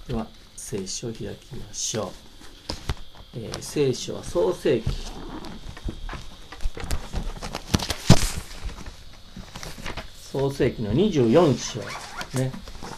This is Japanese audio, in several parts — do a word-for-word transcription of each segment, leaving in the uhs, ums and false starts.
では聖書を開きましょう。えー、聖書は創世記創世記のにじゅうよん章ね。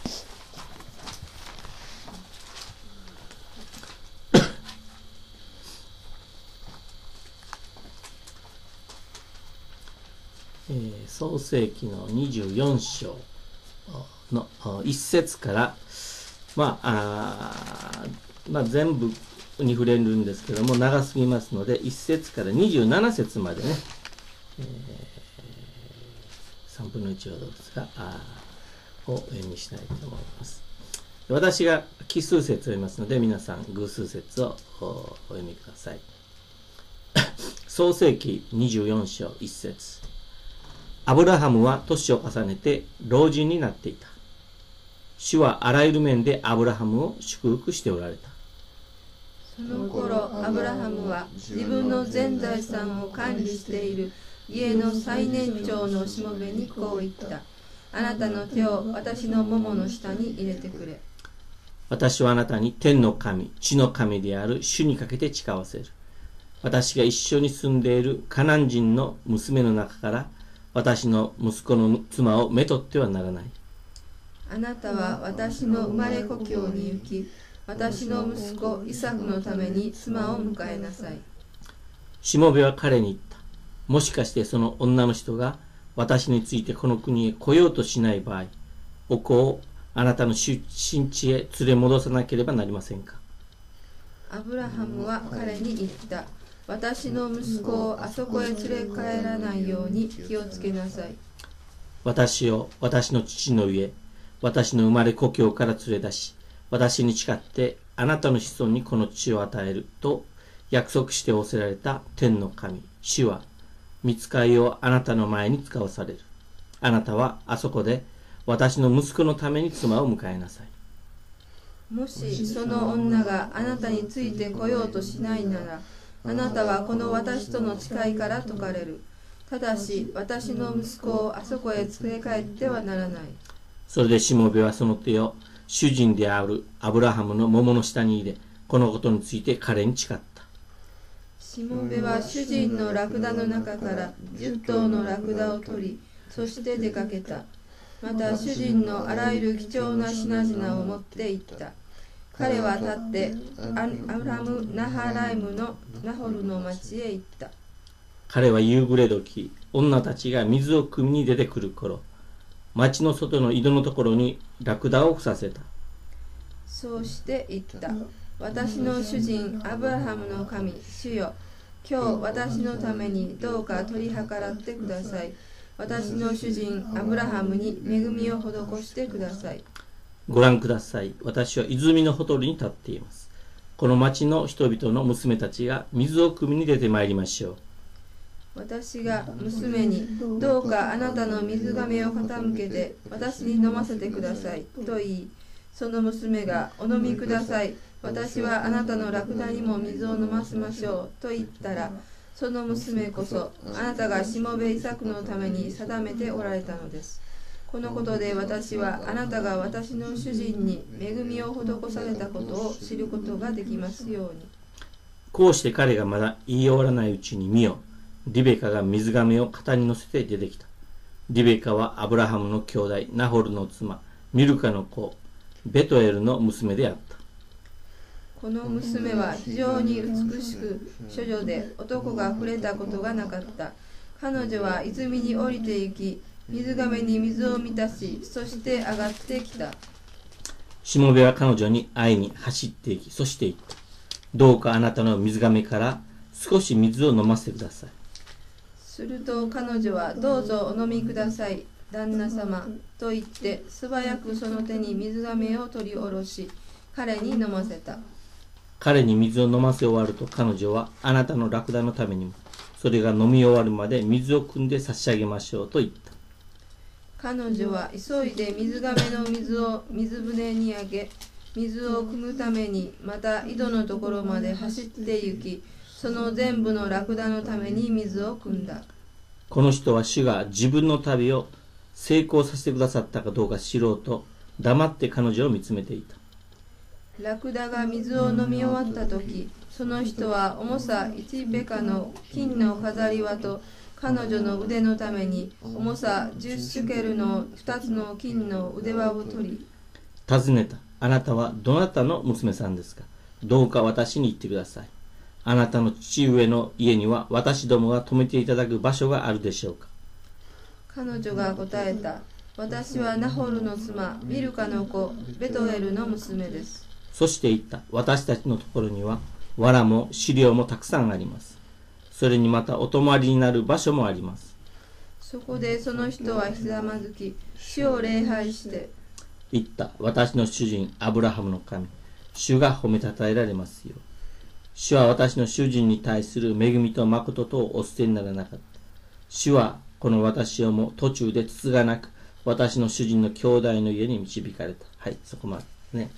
えー、創世記のにじゅうよん章の一節からまあ、あまあ全部に触れるんですけども長すぎますので一節からにじゅうなな節までね、えー、さんぶんのいちほどですがあをお読みしたいと思います。私が奇数節を読みますので皆さん偶数節をお読みください。創世記にじゅうよん章いち節。アブラハムは年を重ねて老人になっていた。主はあらゆる面でアブラハムを祝福しておられた。 その頃アブラハムは自分の全財産を管理している家の最年長のしもべにこう言った。あなたの手を私のももの下に入れてくれ。 私はあなたに天の神、地の神である主にかけて誓わせる。私が一緒に住んでいるカナン人の娘の中から私の息子の妻をめとってはならない。 あなたは私の生まれ故郷に行き、私の息子イサクのために妻を迎えなさい。 しもべは彼に言った。もしかしてその女の人が私についてこの国へ来ようとしない場合、お子をあなたの出身地へ連れ戻さなければなりませんか。 アブラハムは彼に言った。私の息子をあそこへ連れ帰らないように気をつけなさい。 私を私の父の家、私の生まれ故郷から連れ出し、私に誓ってあなたの子孫にこの地を与えると約束して仰せられた天の神、主は御使いをあなたの前に使わされる。あなたはあそこで私の息子のために妻を迎えなさい。 もしその女があなたについて来ようとしないなら、あなたはこの私との誓いから解かれる。ただし私の息子をあそこへ連れ帰ってはならない。 それでしもべはその手を主人であるアブラハムの桃の下に入れ、このことについて彼に誓った。 しもべは主人のラクダの中から十頭のラクダを取り、そして出かけた。また主人のあらゆる貴重な品々を持って行った。彼は立ってアブラム・ナハライムのナホルの町へ行った。 彼は夕暮れ時、女たちが水を汲みに出てくる頃、町の外の井戸のところにラクダを伏させた。 そうして言った。私の主人アブラハムの神、主よ、今日私のためにどうか取り計らってください。私の主人アブラハムに恵みを施してください。 ご覧ください。私は泉のほとりに立っています。この町の人々の娘たちが水を汲みに出てまいりましょう。 私が娘にどうかあなたの水がめを傾けて私に飲ませてくださいと言い、その娘がお飲みください、私はあなたのラクダにも水を飲ませましょうと言ったら、その娘こそあなたがしもべイサクのために定めておられたのです。このことで私はあなたが私の主人に恵みを施されたことを知ることができますように。 こうして彼がまだ言い終わらないうちに見よ、リベカが水がめを肩に乗せて出てきた。リベカはアブラハムの兄弟ナホルの妻ミルカの子ベトエルの娘であった。 この娘は非常に美しく処女で男が触れたことがなかった。彼女は泉に降りて行き、水がめに水を満たし、そして上がってきた。 しもべは彼女に会いに走っていき、そして言った。どうかあなたの水がめから少し水を飲ませてください。 すると彼女はどうぞお飲みください、旦那様と言って素早くその手に水がめを取り下ろし、彼に飲ませた。 彼に水を飲ませ終わると彼女はあなたのラクダのためにもそれが飲み終わるまで水を汲んで差し上げましょうと言った。 彼女は急いで水がめの水を水舟にあげ、水を汲むためにまた井戸のところまで走って行き、その全部のラクダのために水を汲んだ。 この人は主が自分の旅を成功させてくださったかどうか知ろうと黙って彼女を見つめていた。 ラクダが水を飲み終わった時、その人は重さいちベカの金の飾り輪と彼女の腕のために重さじゅうシュケルのふたつの金の腕輪を取り、 尋ねた。あなたはどなたの娘さんですか？どうか私に言ってください。あなたの父上の家には私どもが泊めていただく場所があるでしょうか？ 彼女が答えた。私はナホルの妻、ミルカの子、ベトエルの娘です。 そして言った。私たちのところには藁も飼料もたくさんあります。それにまたお泊まりになる場所もあります。 そこでその人はひざまずき、主を礼拝して言った。私の主人アブラハムの神、主が褒めたたえられますよ。主は私の主人に対する恵みと誠とをお捨てにならなかった。主はこの私をも途中でつつがなく、私の主人の兄弟の家に導かれた。はい、そこまでね。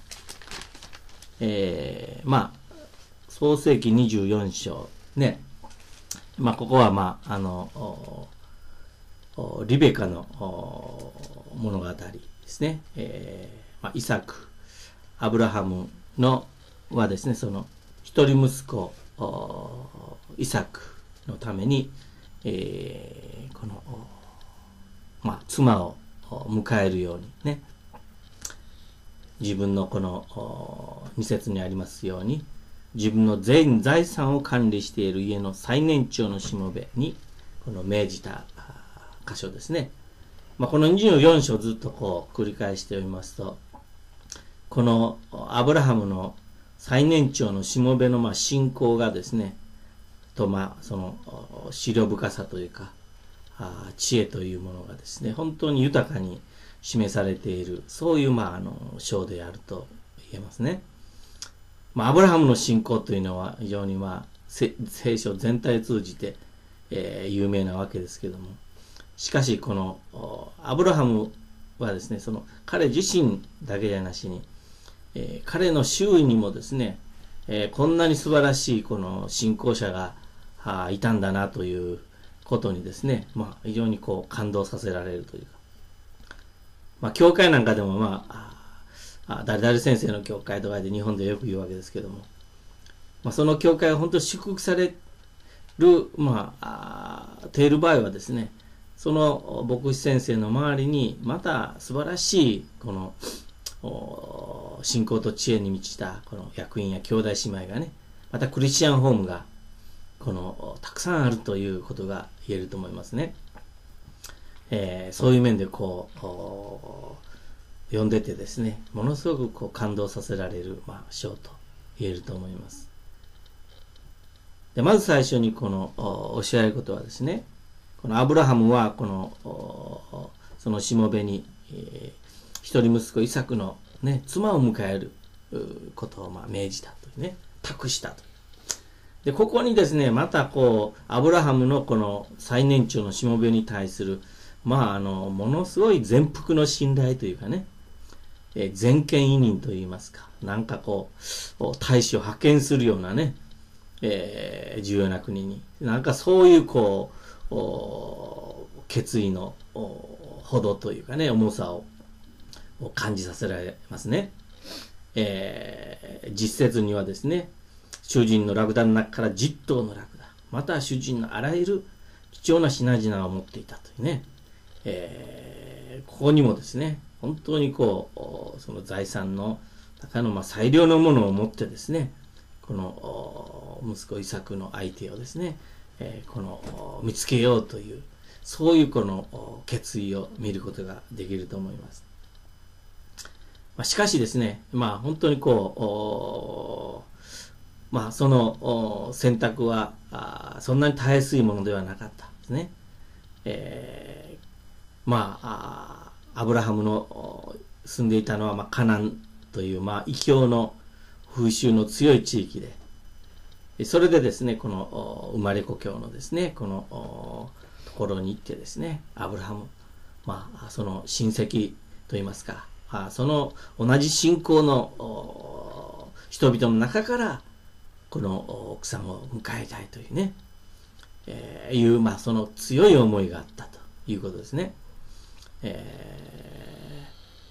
えー、まあ、創世記にじゅうよん章ね。まあ、ここはまあ、あの、リベカの物語ですね。えー、まあ、イサク、アブラハムのはですね、その一人息子イサクのために、えー、この、まあ、妻を迎えるようにね、自分のこのに節にありますように、自分の全財産を管理している家の最年長のしもべにこの命じた箇所ですね。まあ、このにじゅうよん章ずっとこう繰り返しておりますと、このアブラハムの最年長のしもべのまあ信仰がですね、とまあその思慮深さというか知恵というものがですね、本当に豊かに示されている、そういうまああの章であると言えますね。まあ、アブラハムの信仰というのは非常にまあ聖書全体を通じて、えー、有名なわけですけども、しかしこのアブラハムはですね、その彼自身だけじゃなしに、えー、彼の周囲にもですね、えー、こんなに素晴らしいこの信仰者がいたんだなということにですね、まあ、非常にこう感動させられるというか、まあ、教会なんかでもまああ誰々先生の教会とかで日本でよく言うわけですけども、まあ、その教会が本当に祝福される、まあ、あている場合はですね、その牧師先生の周りにまた素晴らしいこの信仰と知恵に満ちたこの役員や兄弟姉妹がね、またクリスチャンホームがこのたくさんあるということが言えると思いますね。えー、そういう面でこう読んでてですね、ものすごくこう感動させられる、まあ、章と言えると思います。でまず最初にこの教えられることはですね、このアブラハムはこのそのしもべに、えー、一人息子イサクの、ね、妻を迎えることをまあ命じたというね、託したという。でここにですね、またこうアブラハムのこの最年長のしもべに対するまああのものすごい全幅の信頼というかね、えー、全権委任といいますか、なんかこう大使を派遣するようなね、えー、重要な国になんかそういうこう決意のほどというかね、重さを感じさせられますね。えー、実説にはですね、主人のラクダの中からじゅっ頭のラクダ、また主人のあらゆる貴重な品々を持っていたというね、えー、ここにもですね、本当にこうその財産の中のまあ最良のものを持ってですね、この息子イサクの相手をですね、えー、この見つけようという、そういうこの決意を見ることができると思います。まあ、しかしですね、まあ本当にこう、まあその選択はあそんなにたやすいものではなかったんですね。えー、まあアブラハムの住んでいたのはまあカナンというまあ異教の風習の強い地域で、それでですね、この生まれ故郷のですね、このところに行ってですね、アブラハム、まあその親戚といいますか、その同じ信仰の人々の中からこの奥さんを迎えたいというね、えー、いうまあその強い思いがあったということですね。えー、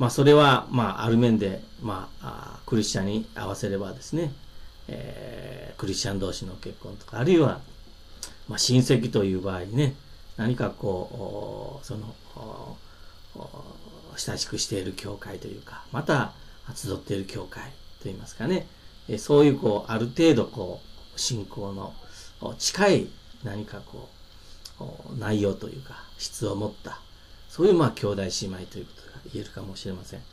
まあそれは、まあある面で、まあ、クリスチャンに合わせればですね、えー、クリスチャン同士の結婚とか、あるいは、まあ親戚という場合にね、何かこう、その、親しくしている教会というか、また集っている教会といいますかね、そういうこう、ある程度こう、信仰の近い何かこう、内容というか、質を持った、そういうまあ兄弟姉妹ということが言えるかもしれません。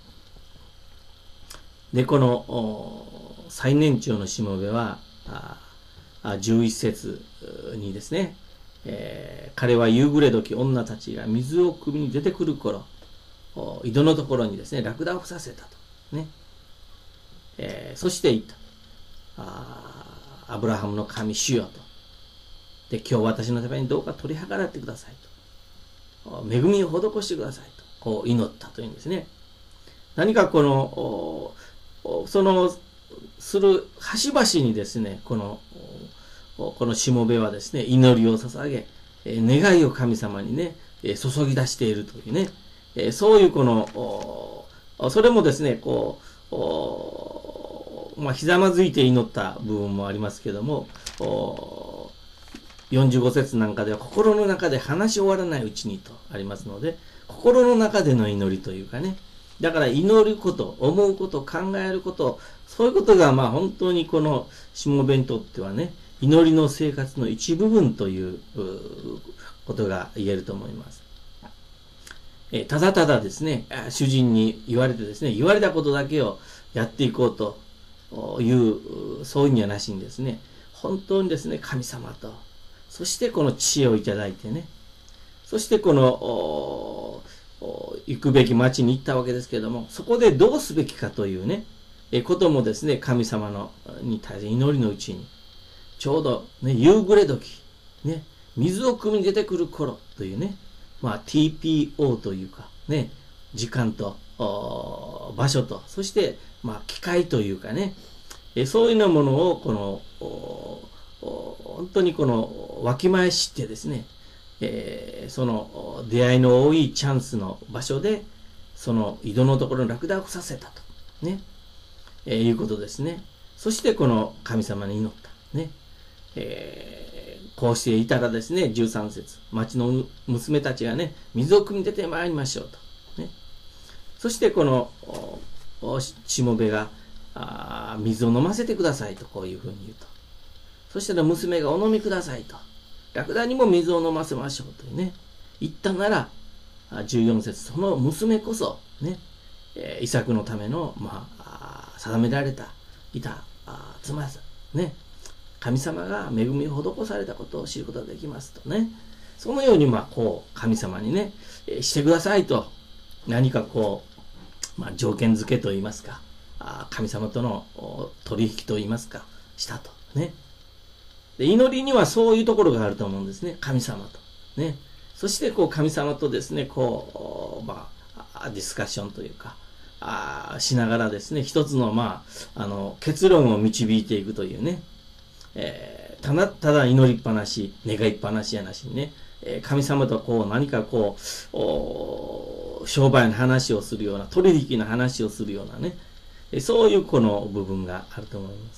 で、この最年長のしもべは、じゅういち節にですね、えー、彼は夕暮れ時、女たちが水を汲みに出てくる頃、井戸のところにですね、ラクダをさせたと。ね。えー、そして言った。あアブラハムの神主よと。で、今日私のためにどうか取り計らってくださいと。恵みを施してくださいと。こう祈ったというんですね。何かこの、その、する端々にですね、この、このしもべはですね、祈りを捧げ、願いを神様にね、注ぎ出しているというね、そういうこの、それもですね、こう、まあ、ひざまずいて祈った部分もありますけども、よんじゅうご節なんかでは、心の中で話し終わらないうちにとありますので、心の中での祈りというかね、だから祈ること、思うこと、考えること、そういうことがまあ本当にこのしもべにとってはね、祈りの生活の一部分ということが言えると思います。えただただですね、主人に言われてですね、言われたことだけをやっていこうという、そういうんじゃなしにですね、本当にですね、神様と、そしてこの知恵をいただいてね、そしてこの、行くべき町に行ったわけですけれども、そこでどうすべきかというね、えこともですね、神様のに対して祈りのうちに、ちょうどね、夕暮れ時、ね、水を汲みに出てくる頃というね、まあ ティーピーオー というかね、時間と場所と、そしてまあ機会というかね、えそういうようなものをこの本当にこのわきまえ知ってですね、えー、その出会いの多いチャンスの場所でその井戸のところにラクダをさせたとね、えー、いうことですね。そしてこの神様に祈ったね、えー、こうしていたらですね、じゅうさん節、町の娘たちがね、水を汲み出てまいりましょうとね。そしてこのしもべがあ水を飲ませてくださいとこういうふうに言うと、そしたら娘がお飲みくださいと、ラクダにも水を飲ませましょうというね、言ったならじゅうよん節、その娘こそね、イサクのための、まあ、定められたいた妻ですね、神様が恵みを施されたことを知ることができますとね、そのようにまあこう神様にね、してくださいと、何かこう、まあ、条件付けといいますか、神様との取引といいますか、したとね。で、祈りにはそういうところがあると思うんですね。神様とね。そしてこう神様とですね、こうまあディスカッションというかあしながらですね、一つのまああの結論を導いていくというね、えー、ただただ祈りっぱなし、願いっぱなしやなしにね、えー、神様とこう何かこう商売の話をするような、取引の話をするようなね、そういうこの部分があると思います。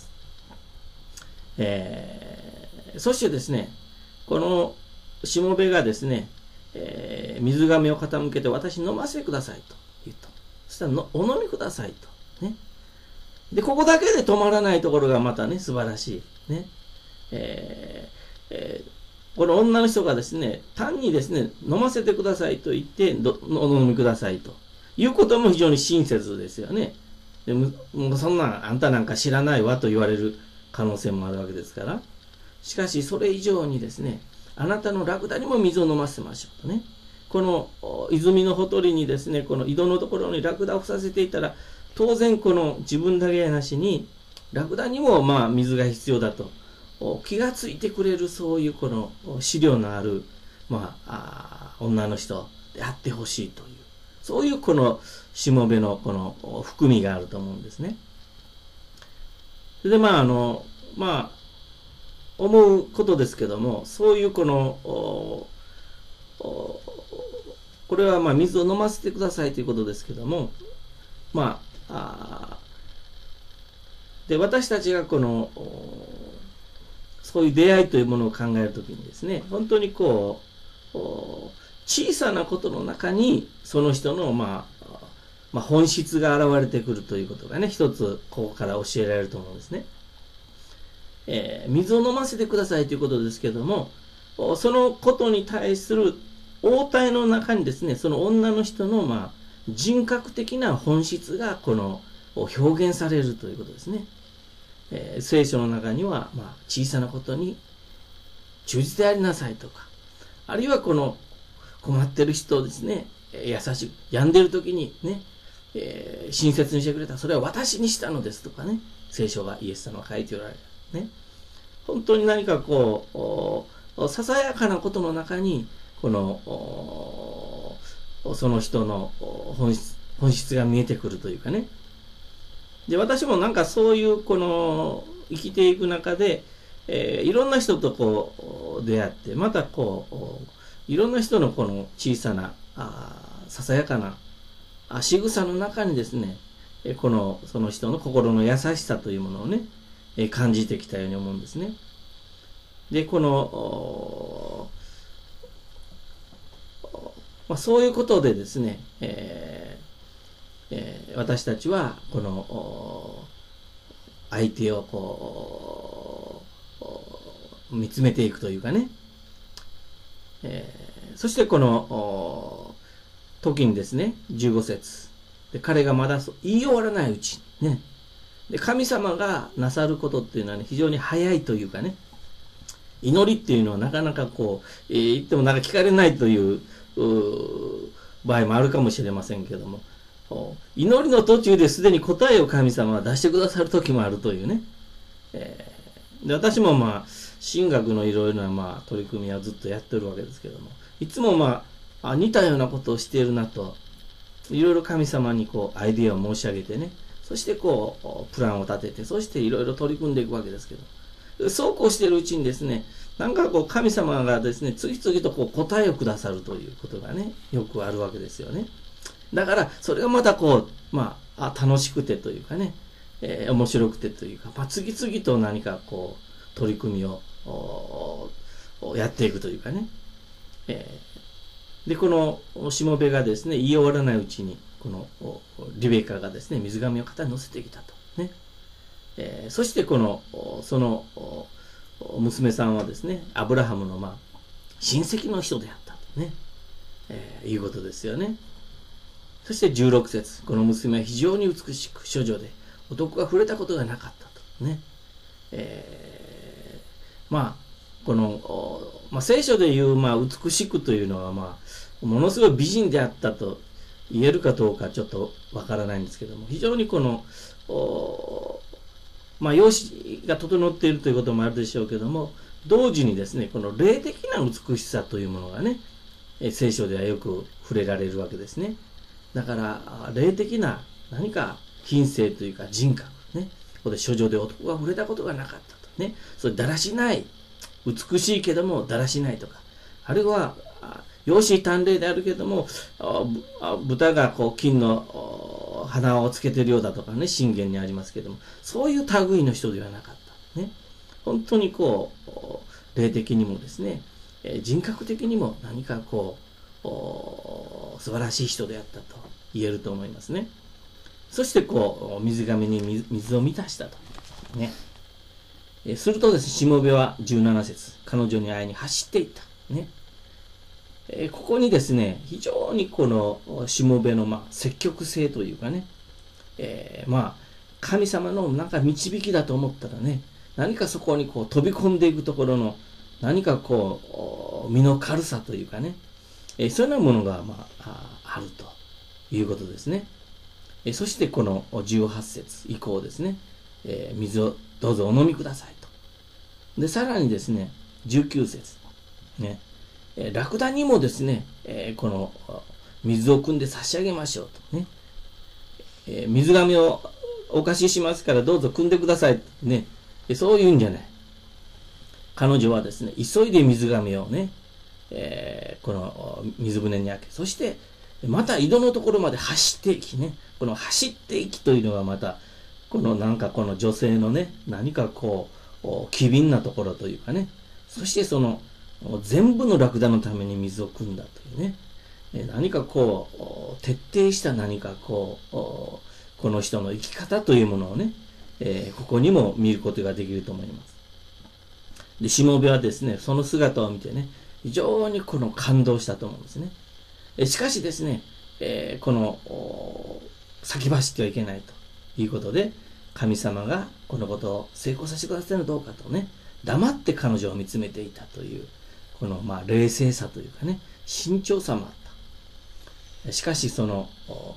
えー、そしてですね、このしもべがですね、えー、水がめを傾けて私に飲ませてくださいと言った。そしたらのお飲みくださいと。ね。で、ここだけで止まらないところがまたね、素晴らしい。ね。えーえー、この女の人がですね、単にですね、飲ませてくださいと言ってど、お飲みくださいということも非常に親切ですよね。でもうそんなんあんたなんか知らないわと言われる可能性もあるわけですから。しかしそれ以上にですね、あなたのラクダにも水を飲ませましょうとね。この泉のほとりにですね、この井戸のところにラクダをさせていたら、当然この自分だけやなしにラクダにもまあ水が必要だと気がついてくれる、そういうこの資料のある、まあ、あ女の人であってほしいという、そういうこのしもべのこの含みがあると思うんですね。それでまああのまあ思うことですけども、そういうこのこれはまあ水を飲ませてくださいということですけども、 まあ、あで私たちがこのそういう出会いというものを考えるときにですね、本当にこう小さなことの中にその人の、まあ、まあ本質が現れてくるということがね、一つここから教えられると思うんですね。えー、水を飲ませてくださいということですけども、そのことに対する応対の中にですね、その女の人の、まあ、人格的な本質がこの表現されるということですね。えー、聖書の中には、まあ、小さなことに忠実でありなさいとか、あるいはこの困ってる人をですね、優しく病んでる時にね、えー、親切にしてくれた、それは私にしたのですとかね、聖書がイエス様が書いておられるね。本当に何かこうささやかなことの中にこのその人の本質、本質が見えてくるというかね。で、私もなんかそういうこの生きていく中で、えー、いろんな人とこう出会って、またこういろんな人のこの小さなあささやかなあ仕草の中にですね、このその人の心の優しさというものをね、感じてきたように思うんですね。で、このまあ、そういうことでですね、えーえー、私たちはこの相手をこう見つめていくというかね、えー、そしてこの時にですね、じゅうご節で、彼がまだ言い終わらないうちにね、で神様がなさることっていうのはね、非常に早いというかね、祈りっていうのはなかなかこう、えー、言ってもなんか聞かれないという場合もあるかもしれませんけども、祈りの途中ですでに答えを神様は出してくださる時もあるというね、えー、で私もまあ神学のいろいろなまあ取り組みはずっとやってるわけですけども、いつもまあ似たようなことをしているなと、いろいろ神様にこうアイディアを申し上げてね、そしてこうプランを立てて、そしていろいろ取り組んでいくわけですけど、そうこうしているうちにですね、なんかこう神様がですね、次々とこう答えをくださるということがね、よくあるわけですよね。だからそれがまたこう、まあ、あ楽しくてというかね、えー、面白くてというか、まあ、次々と何かこう取り組みをやっていくというかね、えー、でこのしもべがですね、言い終わらないうちにこのリベカがですね、水がめを肩に乗せてきたとね、えー、そしてこのその娘さんはですね、アブラハムのまあ親戚の人であったとね、えー、いうことですよね。そしてじゅうろく節、この娘は非常に美しく処女で、男が触れたことがなかったとね、えー、まあこの、まあ、聖書でいう、まあ、美しくというのは、まあ、ものすごい美人であったと言えるかどうかちょっとわからないんですけども、非常にこのまあ、容姿が整っているということもあるでしょうけども、同時にですね、この霊的な美しさというものがね、聖書ではよく触れられるわけですね。だから霊的な何か品性というか人格ね、ここで処女で男が触れたことがなかったとね、それだらしない、美しいけどもだらしないとか、あるいは容姿端麗であるけども豚がこう金の花をつけてるようだとかね、信玄にありますけども、そういう類の人ではなかったね。本当にこう霊的にもですね、人格的にも何かこう素晴らしい人であったと言えると思いますね。そしてこう水がめに水を満たしたとね。するとですね、しもべはじゅうなな節、彼女に会いに走っていったね。ここにですね、非常にこのしもべのまあ積極性というかね、えー、まあ神様のなんか導きだと思ったらね、何かそこにこう飛び込んでいくところの何かこう身の軽さというかね、えー、そういうようなものがまあ あ, あるということですね。えー、そしてこのじゅうはち節以降ですね、えー、水をどうぞお飲みくださいと。でさらにですね、じゅうきゅう節ね、ラクダにもですね、えー、この水を汲んで差し上げましょうとね、えー、水がめをお貸ししますからどうぞ汲んでくださいね、そういうんじゃない。彼女はですね、急いで水がめをね、えー、この水舟に開け、そして、 また井戸のところまで走っていきね、この走っていきというのがまた、このなんかこの女性のね、何かこう、機敏なところというかね、そしてその、全部のラクダのために水を汲んだというね、何かこう、徹底した何かこう、この人の生き方というものをね、えー、ここにも見ることができると思います。で、しもべはですね、その姿を見てね、非常にこの感動したと思うんですね。えしかしですね、えー、この、先走ってはいけないということで、神様がこのことを成功させてくださるのどうかとね、黙って彼女を見つめていたという、このまあ冷静さというかね、慎重さもあった。しかしその、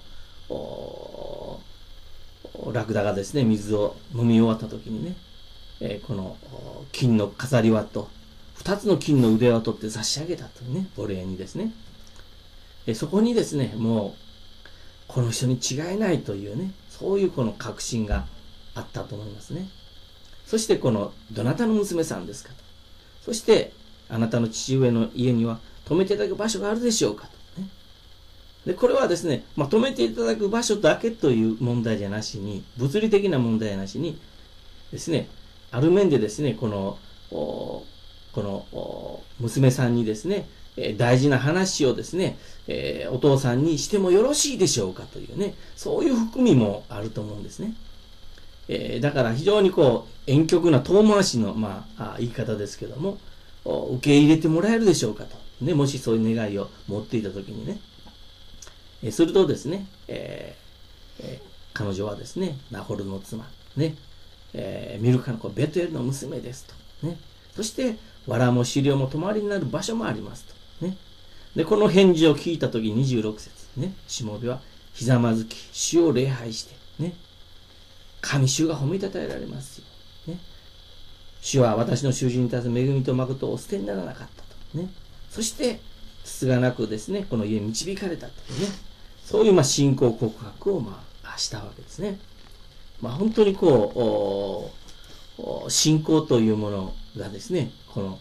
ラクダがですね、水を飲み終わった時にね、えー、この金の飾り輪と二つの金の腕輪を取って差し上げたというね、お礼にですね。えそこにですね、もうこの人に違いないというね、そういうこの確信があったと思いますね。そしてこのどなたの娘さんですかと。そしてあなたの父上の家には泊めていただく場所があるでしょうかとね。で、これはですね、まあ、泊めていただく場所だけという問題じゃなしに、物理的な問題じゃなしにですね、ある面でですね、この、この娘さんにですね、大事な話をですね、えー、お父さんにしてもよろしいでしょうかというね、そういう含みもあると思うんですね。えー、だから非常にこう、婉曲な遠回しの、まあ、言い方ですけども、受け入れてもらえるでしょうかと。ね、もしそういう願いを持っていたときにね。えー、するとですね、えーえー、彼女はですね、ナホルの妻、ね、えー、ミルカの子、ベトエルの娘ですと。ね。そして、藁も飼料も泊まりになる場所もありますと。ね。で、この返事を聞いたときにじゅうろく節ね、しもべはひざまずき、主を礼拝して、ね。神主が褒めたたえられますよ。ね。主は私の囚人に対する恵みと誠をお捨てにならなかったと。ね。そして、つつがなくですね、この家に導かれたというね。そういうまあ信仰告白をまあしたわけですね。まあ本当にこう、信仰というものがですね、この、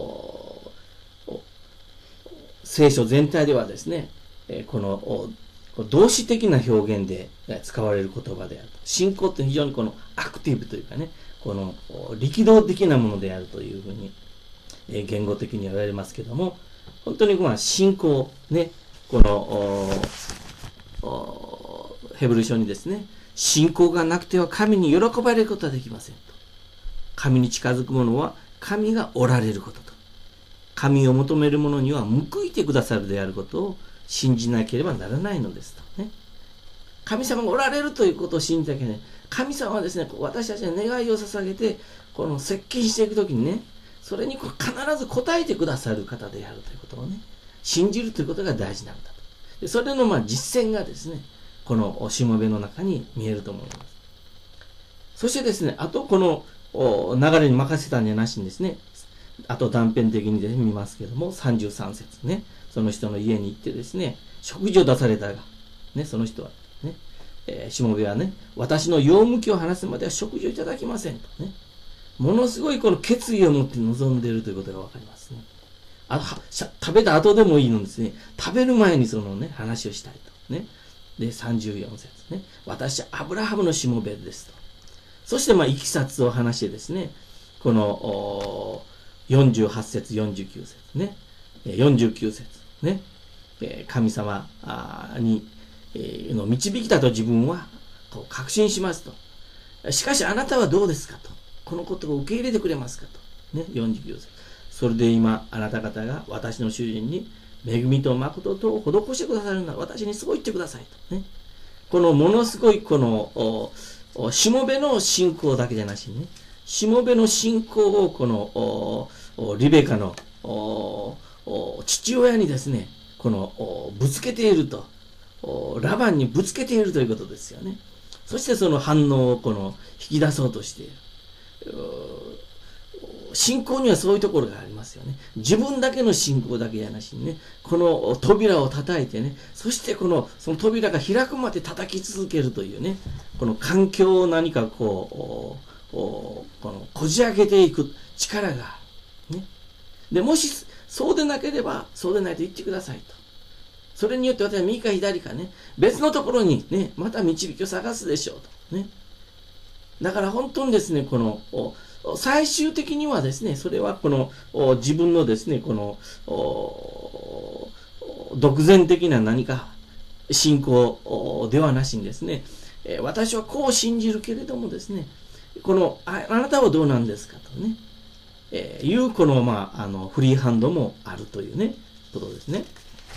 聖書全体ではですね、この動詞的な表現で使われる言葉であると。信仰って非常にこのアクティブというかね、この力道的なものであるというふうに言語的には言われますけども、本当にまあ信仰ね、このヘブル書にですね、信仰がなくては神に喜ばれることはできませんと。神に近づく者は神がおられることと。神を求める者には報いてくださるであることを信じなければならないのですとね。神様がおられるということを信じなきゃいけない。神様はですね、私たちに願いを捧げて、この接近していくときにね、それに必ず応えてくださる方であるということをね、信じるということが大事なんだと。でそれのまあ実践がですね、このしもべの中に見えると思います。そしてですね、あとこの流れに任せたんじゃなしにですね、あと断片的にで見ますけども、さんじゅうさん節ね、その人の家に行ってですね、食事を出されたが、ね、その人はね、えー、しもべはね、私の用向きを話すまでは食事をいただきませんとね、ものすごいこの決意を持って臨んでいるということがわかりますね。あは食べた後でもいいのですね、食べる前にそのね、話をしたいとね。で、さんじゅうよん節ね、私はアブラハムのしもべですと。そして、まあ、いきさつを話してですね、この、よんじゅうはち節、よんじゅうきゅう節ね、よんじゅうきゅう節ね、神様に、の導きだと自分は確信しますと。しかしあなたはどうですかと。このことを受け入れてくれますかと。ね、よんじゅうきゅう節。それで今、あなた方が私の主人に恵みと誠とを施してくださるなら私にそう言ってくださいと。ね、このものすごいこの、しもべの信仰だけじゃなしにね、しもべの信仰をこのリベカの父親にですね、このぶつけていると、ラバンにぶつけているということですよね。そしてその反応をこの引き出そうとしている。信仰にはそういうところがありますよね。自分だけの信仰だけじゃなしにね、この扉を叩いてね、そしてこのその扉が開くまで叩き続けるというね、この環境を何かこうこのこじ開けていく力がある、ね、でもしそうでなければそうでないと言ってくださいと。 それによって私は右か左かね、別のところにね、また導きを探すでしょうと。ね。だから本当にですね、この、最終的にはですね、それはこの自分のですね、この独善的な何か信仰ではなしにですね、私はこう信じるけれどもですね、この あ, あなたはどうなんですかとね、えー、いうこの、まあ、あのフリーハンドもあるというね、ことですね。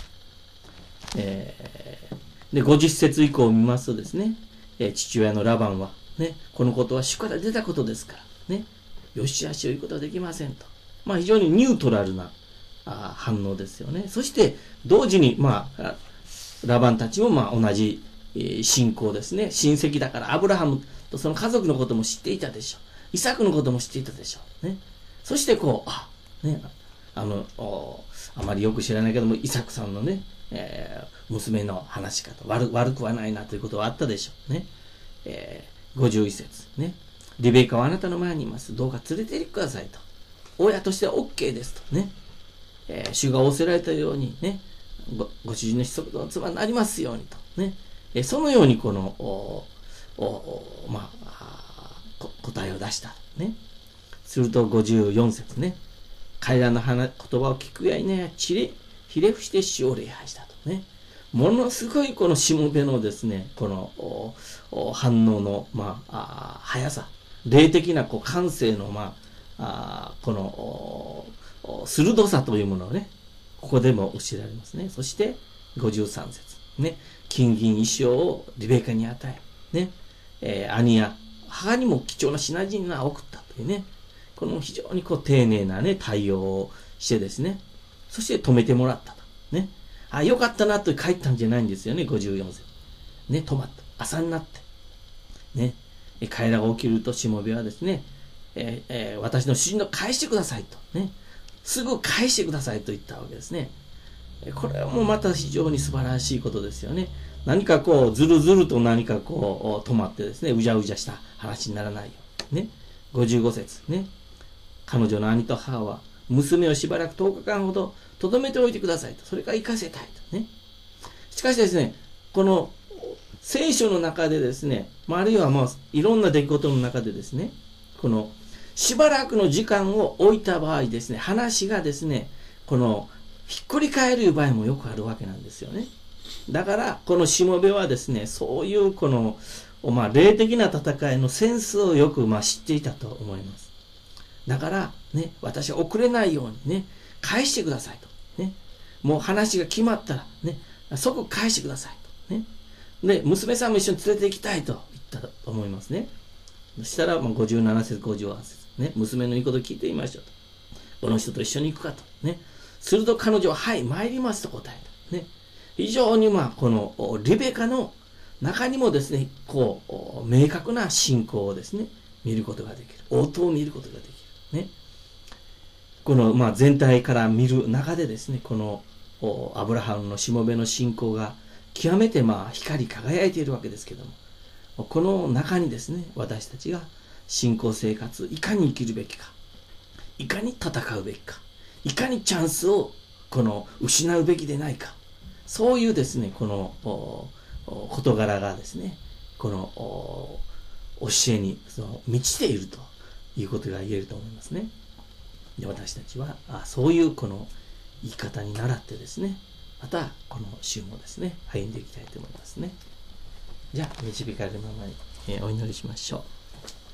えー、で、ごじゅっ節以降を見ますとですね、えー、父親のラバンは、ね、このことは主から出たことですから、ね、よしあしを言うことはできませんと。まあ、非常にニュートラルなあ反応ですよね。そして、同時に、まあ、ラバンたちも、まあ、同じ、えー、信仰ですね。親戚だから、アブラハムとその家族のことも知っていたでしょう。イサクのことも知っていたでしょう。ね。そして、こう、あ、ね、あの、あまりよく知らないけども、イサクさんのね、えー、娘の話かと悪、悪くはないなということはあったでしょう。ね。えー、ごじゅういち節。ね。リベカはあなたの前にいます。どうか連れて行ってくださいと。親としては OK ですとね。えー、主が仰せられたようにね、ご, ご主人の子息の妻になりますようにとね。えー、そのようにこの、おおまあ、答えを出したね。するとごじゅうよん節ね。彼らの話言葉を聞くやいなや、ちれひれ伏して主を礼拝したとね。ものすごいこのしもべのですね、このおお反応の、まあ、あ速さ、霊的なこう感性の、まあ、あこの鋭さというものをね、ここでも教えられますね。そしてごじゅうさん節ね、金銀衣装をリベカに与え、ね、えー、兄や母にも貴重な品々を送ったというね、この非常にこう丁寧なね、対応をしてですね、そして止めてもらったと。ね。あ、よかったなと帰ったんじゃないんですよね、ごじゅうよん節。ね、止まった。朝になって。ね。彼らが起きるとしもべはですね、えーえー、私の主人の返してくださいと。ね。すぐ返してくださいと言ったわけですね。これはもうまた非常に素晴らしいことですよね。何かこう、ずるずると何かこう、止まってですね、うじゃうじゃした話にならないよ。ね。ごじゅうご節。ね。彼女の兄と母は、娘をしばらくとおかかんほど留めておいてくださいと。それから行かせたいと。ね。しかしですね、この聖書の中でですね、あるいはまあ、いろんな出来事の中でですね、このしばらくの時間を置いた場合ですね、話がですね、このひっくり返る場合もよくあるわけなんですよね。だから、このしもべはですね、そういうこの、まあ、霊的な戦いのセンスをよくまあ知っていたと思います。だから、ね、私は遅れないようにね、返してくださいと。ね。もう話が決まったら、ね、即返してくださいと。ね。で、娘さんも一緒に連れて行きたいと言ったと思いますね。そしたら、まあ、ごじゅうなな節、ごじゅうはち節。ね。娘の言うことを聞いてみましょうと。この人と一緒に行くかと。ね。すると彼女は、はい、参りますと答えた。ね。非常に、まあ、この、リベカの中にもですね、こう、明確な信仰をですね、見ることができる。応答を見ることができる。ね。この、まあ、全体から見る中でですね、このアブラハムのしもべの信仰が極めてまあ光り輝いているわけですけども、この中にですね、私たちが信仰生活いかに生きるべきか、いかに戦うべきか、いかにチャンスをこの失うべきでないか、そういうですね、この事柄がですね、この教えにその満ちているということが言えると思いますね。で、私たちはあそういうこの言い方に倣ってですね、またこの週もですね、歩んでいきたいと思いますね。じゃあ、導かれるままに、えー、お祈りしましょう。